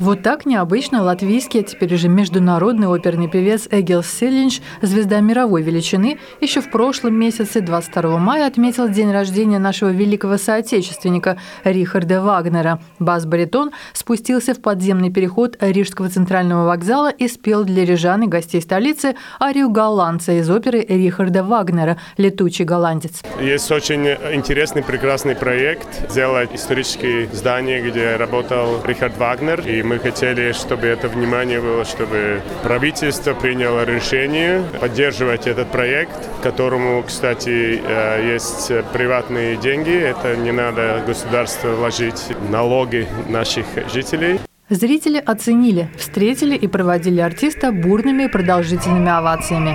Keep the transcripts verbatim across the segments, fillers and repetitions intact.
Вот так необычно латвийский, а теперь уже международный оперный певец Эгилс Силинч, звезда мировой величины, еще в прошлом месяце, двадцать второго мая, отметил день рождения нашего великого соотечественника Рихарда Вагнера. Бас-баритон спустился в подземный переход Рижского центрального вокзала и спел для рижан и гостей столицы арию голландца из оперы Рихарда Вагнера «Летучий голландец». Есть очень интересный, прекрасный проект сделать историческое здание, где работал Рихард Вагнер, и мы хотели, чтобы это внимание было, чтобы правительство приняло решение поддерживать этот проект, которому, кстати, есть приватные деньги. Это не надо государству вложить налоги наших жителей. Зрители оценили, встретили и проводили артиста бурными и продолжительными овациями.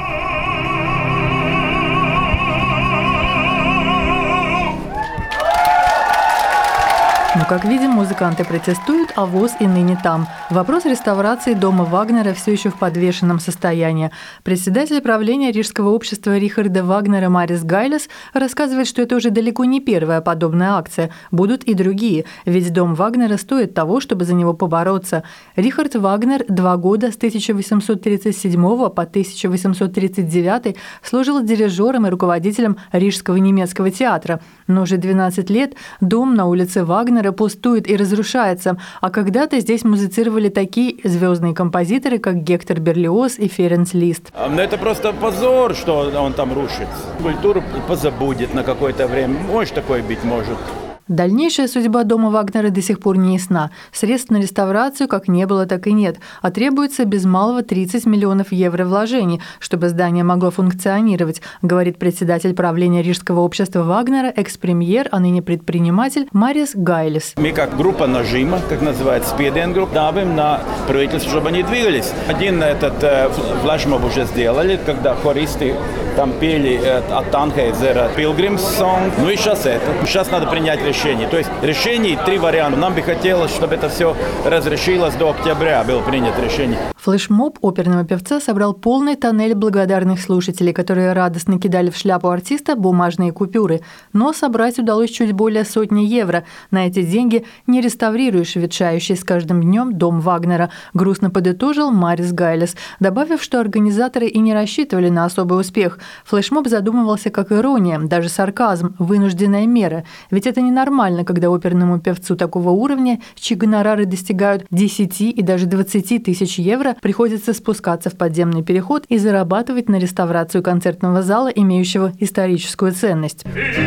Но, как видим, музыканты протестуют, а ВОЗ и ныне там. Вопрос реставрации дома Вагнера все еще в подвешенном состоянии. Председатель правления Рижского общества Рихарда Вагнера Марис Гайлес рассказывает, что это уже далеко не первая подобная акция. Будут и другие, ведь дом Вагнера стоит того, чтобы за него побороться. Рихард Вагнер два года с тысяча восемьсот тридцать седьмого по тысяча восемьсот тридцать девятый служил дирижером и руководителем Рижского немецкого театра. Но уже двенадцать лет дом на улице Вагнера пустует и разрушается, а когда-то здесь музицировали такие звездные композиторы, как Гектор Берлиоз и Ференц Лист. Но это просто позор, что он там рушится. Культуру позабудет на какое-то время. Может, такое быть может. Дальнейшая судьба дома Вагнера до сих пор не ясна. Средств на реставрацию как не было, так и нет. А требуется без малого тридцать миллионов евро вложений, чтобы здание могло функционировать, говорит председатель правления Рижского общества Вагнера, экс-премьер, а ныне предприниматель Марис Гайлес. Мы как группа нажима, как называется, спиден-группа, давим на правительство, чтобы они двигались. Один этот э, флешмоб уже сделали, когда хористы там пели э, от Танхейзера Pilgrim's Song. Ну и сейчас это. Сейчас надо принять решение. То есть решений три варианта. Нам бы хотелось, чтобы это все разрешилось до октября, было принято решение. Флешмоб оперного певца собрал полный тоннель благодарных слушателей, которые радостно кидали в шляпу артиста бумажные купюры. Но собрать удалось чуть более сотни евро. На эти деньги не реставрируешь ветшающий с каждым днем дом Вагнера, грустно подытожил Марис Гайлес, добавив, что организаторы и не рассчитывали на особый успех. Флешмоб задумывался как ирония, даже сарказм, вынужденная мера. Ведь это не нормально, когда оперному певцу такого уровня, чьи гонорары достигают десяти и даже двадцати тысяч евро, приходится спускаться в подземный переход и зарабатывать на реставрацию концертного зала, имеющего историческую ценность.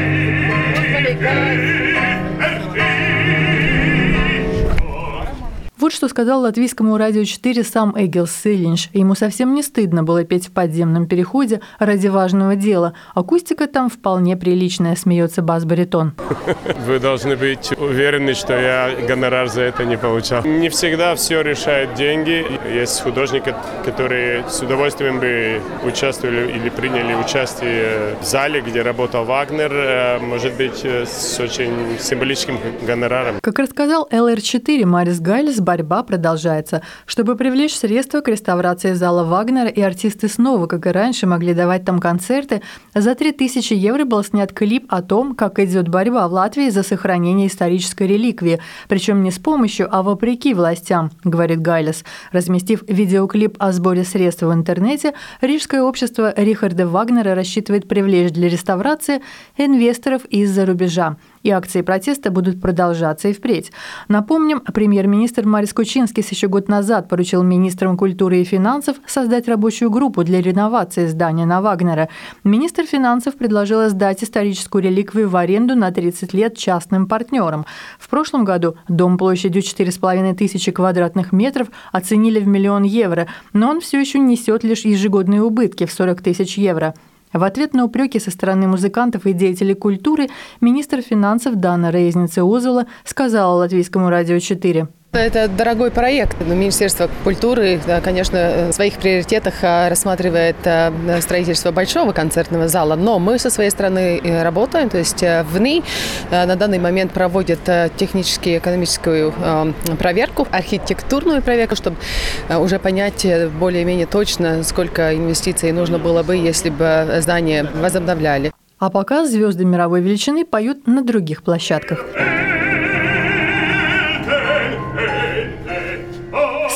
Вот что сказал латвийскому радио четыре сам Эгилс Силинч. Ему совсем не стыдно было петь в подземном переходе ради важного дела. Акустика там вполне приличная, смеется бас-баритон. Вы должны быть уверены, что я гонорар за это не получал. Не всегда все решают деньги. Есть художники, которые с удовольствием бы участвовали или приняли участие в зале, где работал Вагнер, может быть, с очень символическим гонораром. Как рассказал эл эр четыре Марис Гайлес, борьба продолжается. Чтобы привлечь средства к реставрации зала Вагнера, и артисты снова, как и раньше, могли давать там концерты, за три тысячи евро был снят клип о том, как идет борьба в Латвии за сохранение исторической реликвии. Причем не с помощью, а вопреки властям, говорит Гайлес. Разместив видеоклип о сборе средств в интернете, Рижское общество Рихарда Вагнера рассчитывает привлечь для реставрации инвесторов из-за рубежа. И акции протеста будут продолжаться и впредь. Напомним, премьер-министр Марис Кучинскис еще год назад поручил министрам культуры и финансов создать рабочую группу для реновации здания на Вагнера. Министр финансов предложил сдать историческую реликвию в аренду на тридцать лет частным партнерам. В прошлом году дом площадью четыре с половиной тысячи квадратных метров оценили в миллион евро, но он все еще несет лишь ежегодные убытки в сорок тысяч евро. В ответ на упреки со стороны музыкантов и деятелей культуры министр финансов Дана Рейзнице-Озула сказала латвийскому радио четыре. Это дорогой проект. Министерство культуры, конечно, в своих приоритетах рассматривает строительство большого концертного зала, но мы со своей стороны работаем, то есть в эн и на данный момент проводят технически экономическую проверку, архитектурную проверку, чтобы уже понять более-менее точно, сколько инвестиций нужно было бы, если бы здание возобновляли. А пока звезды мировой величины поют на других площадках.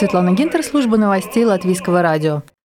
Светлана Гинтер, служба новостей Латвийского радио.